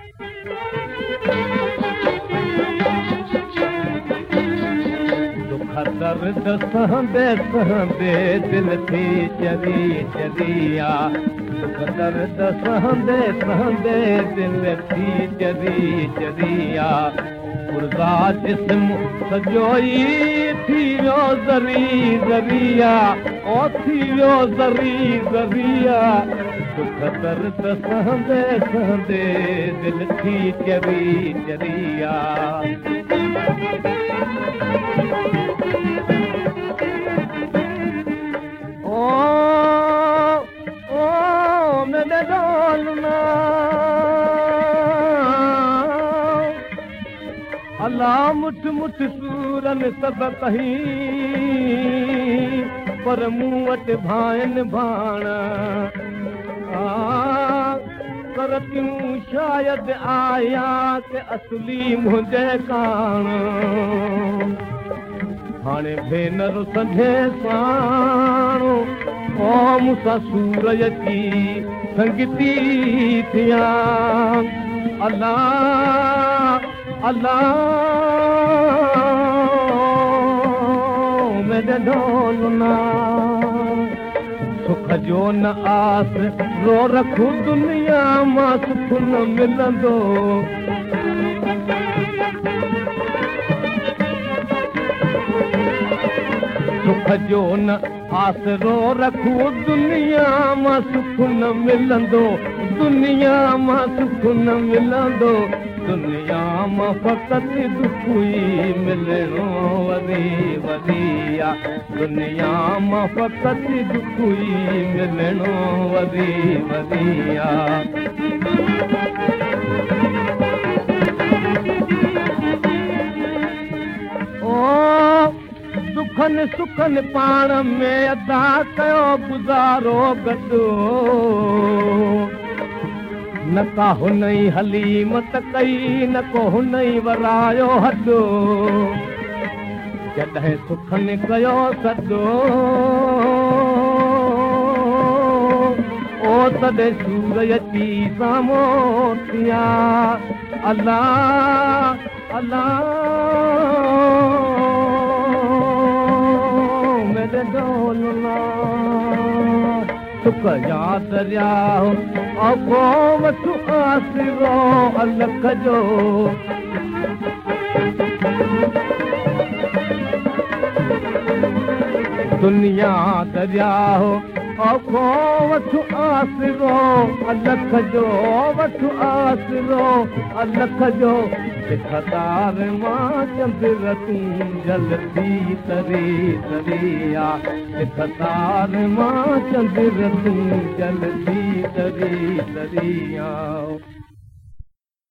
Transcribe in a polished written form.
दर्द सहंदे सहंदे दिल थी चरी चरिया दुख दर्द सहंदे सहंदे दिल थी चरी चरिया पुरज़ा जिस्म सजोई थी वियो ज़री ज़रिया ओ थी वियो ज़री ज़रिया दुख दर्द सहंदे सहंदे दिल थी चरी चरिया अल्लाह मुठ मुठ सूरन सब कहीं पर मूं वटि भाइन भाण पर क्यों शायद आया के असली मुझे कान हाणे भेनर संझे साणो ओ मूंसां सूरज की संगती थिया अल्लाह अल्लाह मेरे ढोलना सुख जो न आस रो रखूं दुनिया मां सुख न मिलंदो सुख जो न आसरो रखूं दुनिया मां सुख न मिलंदो दुनिया मां सुख न मिलंदो दुनिया मां फ़क़त दुख ई मिलणो वरी वरिया दुनिया मां फ़क़त दुख ई मिलणो वरी वरिया दुखन सुखन पाण में अदा कयो गुज़ारो गॾो न का हुन ई हलीमत कई न को हुन ई वरायो हॾो जॾहिं सुखनि कयो सॾो ओ तॾहिं सूरज अची साम्हूं थिया अल्लाह अल्लाह मेरे ढोलना सुख जा दरिया अगो वठु आसिरो अलख जो दुनिया दरिया अगो वठु आसिरो अलख जो वठु आसिरो अलख जो सिखदार मां चंद्र तूं जलती तरी तरिया सिखदार मां चंद्र तूं जलती तरी तरिया